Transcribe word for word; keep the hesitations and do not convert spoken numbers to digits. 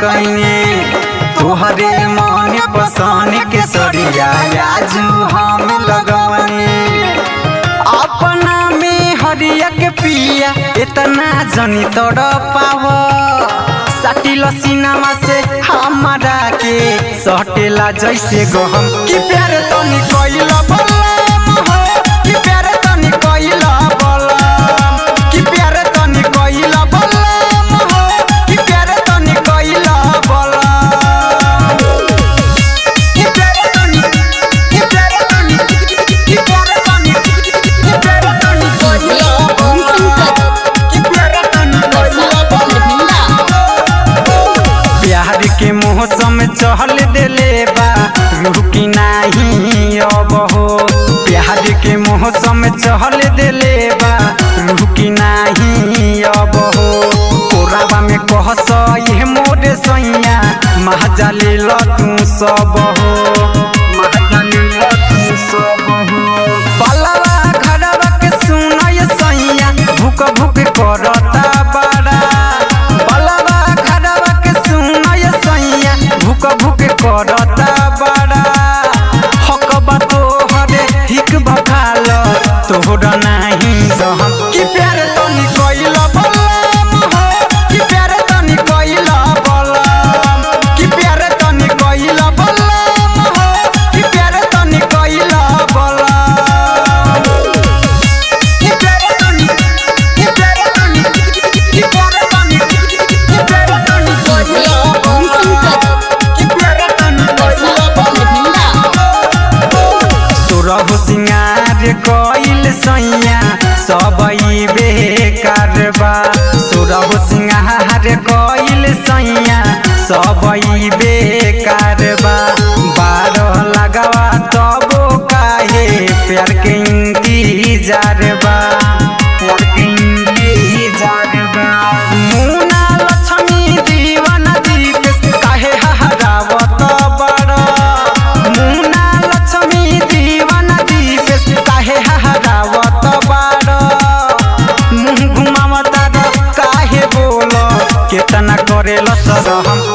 कइने तोहरे मन पसंद के सरिया आजू हम लगवनी अपना में हरिया के पिया इतना जनी तोड़ पाव साटिल सिनेमा से हमारा के सटेला जैसे गहम कि प्यार तनी कइला बलम हो कि प्यार तनी कइला बलम कि प्यार तनी कइला बलम हो कि प्यार तनी कइला बलम कि प्यार तनी कि प्यार तनी कि प्यार तनी कि प्यार तनी कइला कि प्यार तनी कइला प्यार के मौसम चहल देले बा रुकी नहीं अब हो प्यार के मौसम चहल देले बा रुकी नहीं अब हो कोराबा में कहस ये मोरे सैया महाजा ले ल तू सब हो महाजा ले ल तू सब हो पलवा घरवा के सुनय सैया भूख भूख करता बड़ा पलवा घरवा के सुनय सैया भूख भूख करता बड़ा हक बा तोहरे हिक भखाल तोहरा नहीं सहम कि प्यार तनी कइला बलम हो कि प्यार तनी कइला बलम कि प्यार तनी कइला बलम हो कि प्यार तनी कइला बलम कि प्यार तनी कि प्यार तनी कि प्यार तनी कि प्यार तनी कइला कि प्यार तनी कइला सोरह सिंगार कइल सैया सबई बेकार बा सोरह सिंगार कइल सैया सबई बेकार बा बारह लगावा तबो काहे प्यार के इंतजार बा प्यार के इंतजार बा मुना लक्ष्मी दीवाना दीपेश काहे हहरावत बड़ा मुना लक्ष्मी दीवाना दीपेश काहे हहरावत बड़ा मुँह घुमावता काहे बोल केतना करेला सरहम